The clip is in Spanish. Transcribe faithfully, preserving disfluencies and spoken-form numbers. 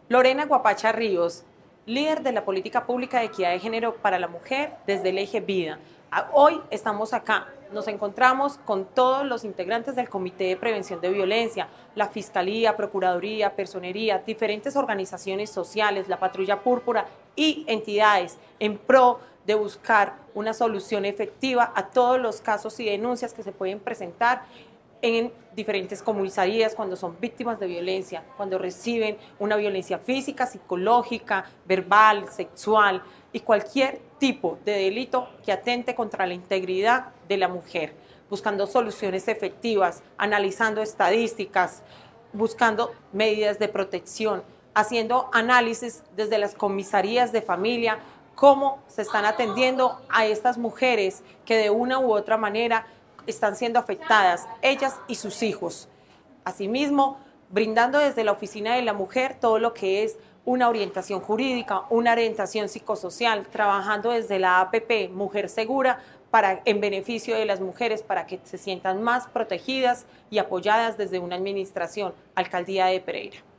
Lorena Guapacha Ríos, líder de la política pública de equidad de género para la mujer desde el eje Vida. Hoy estamos acá, nos encontramos con todos los integrantes del Comité de Prevención de Violencia, la Fiscalía, Procuraduría, Personería, diferentes organizaciones sociales, la Patrulla Púrpura y entidades en pro de buscar una solución efectiva a todos los casos y denuncias que se pueden presentar en diferentes comisarías cuando son víctimas de violencia, cuando reciben una violencia física, psicológica, verbal, sexual y cualquier tipo de delito que atente contra la integridad de la mujer, buscando soluciones efectivas, analizando estadísticas, buscando medidas de protección, haciendo análisis desde las comisarías de familia, cómo se están atendiendo a estas mujeres que de una u otra manera están siendo afectadas, ellas y sus hijos. Asimismo, brindando desde la Oficina de la Mujer todo lo que es una orientación jurídica, una orientación psicosocial, trabajando desde la A P P Mujer Segura para, en beneficio de las mujeres, para que se sientan más protegidas y apoyadas desde una administración, Alcaldía de Pereira.